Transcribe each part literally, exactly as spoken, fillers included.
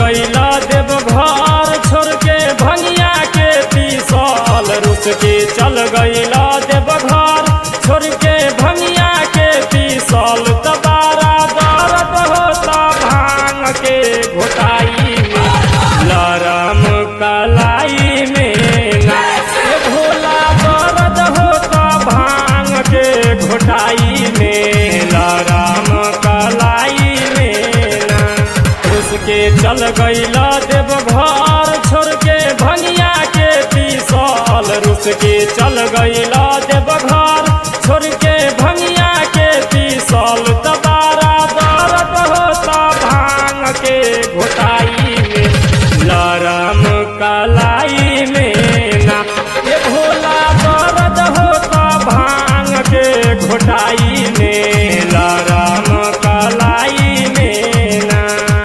गईला देव घर छोड़ के भंगिया के तीसल रुस के चल गईला देव घर छोड़ के भंगिया के तीसल तबारा दर्द होता भांग के घोटाई में लरम कलाई में ना भोला दर्द होता भांग के घोटाई में लरम कलाई में ना रुस के चल गईला देव घर छोड़ के भंगिया के तीसल रुस के चल गईला देव घर छोड़ के भंगिया के तीसल तबारा दर्द होता भांग के घोटाई में लरम कलाई में ना ये भोला दर्द होता भांग के घोटाई में लरम कलाई में ना।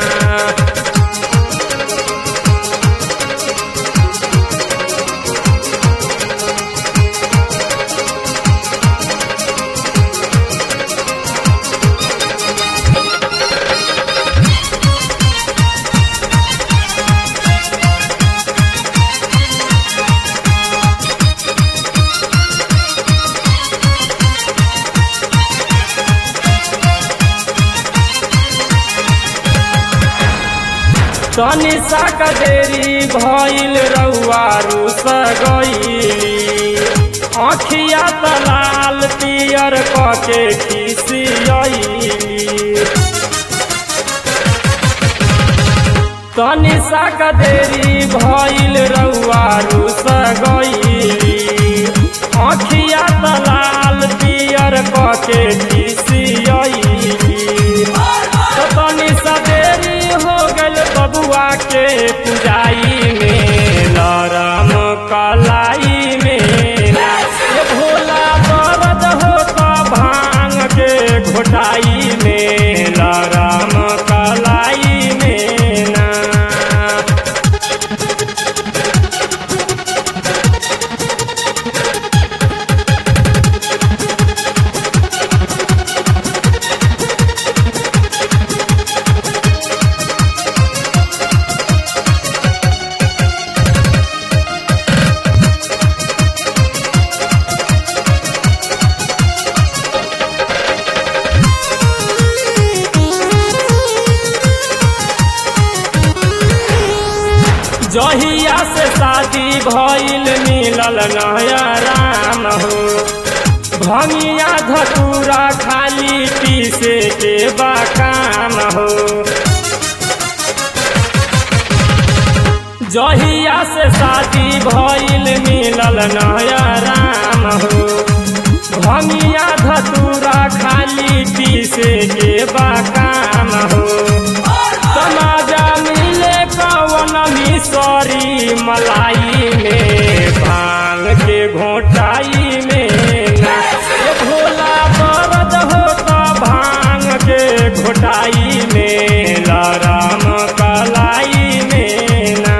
तनी सा कदेरी भइल रउआ रुस गईली आँखिया तलाल पियर कके खिसियली तनी सा कदेरी भइल रउआ रुस गईली आँखिया तलाल पियर कके खिसियली तनी सा देरी हो गल बबुआ के पुजाई में लरम कलाई में ना भोला दर्द होता भांग के घोटाई में लरम कलाई में ना। जहिया से शादी भइल मिलल नया राम हो भंगिया धतूरा खाली पीसे के बाकाम हो जहिया से शादी भइल मिलल नया राम हो भंगिया धतूरा खाली पीसे के बाकाम हो समाजा मिले कवन मिसरी मलाई में भांग के घोटाई में ना भोला दर्द होता भांग के घोटाई में लरम कलाई में ना।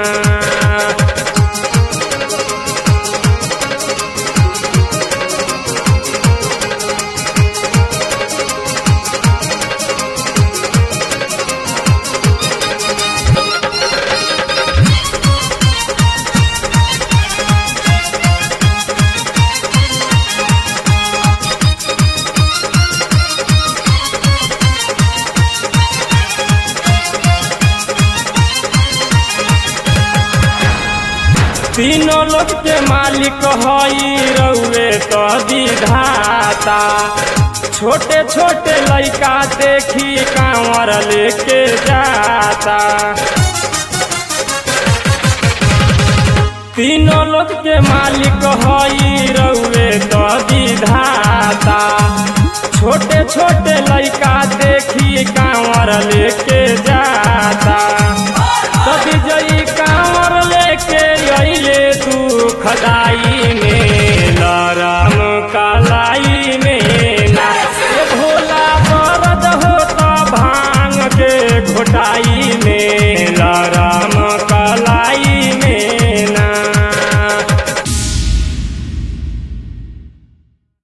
तीनों लोग के मालिक हई रउए तो विधाता छोटे छोटे लइका देखी कांवर लेके जाता तीनों लोग के मालिक हई रउए तो विधाता छोटे छोटे लइका देखी कांवर लेके जाता तभी जई कांवर लेके अइले दुखदाई में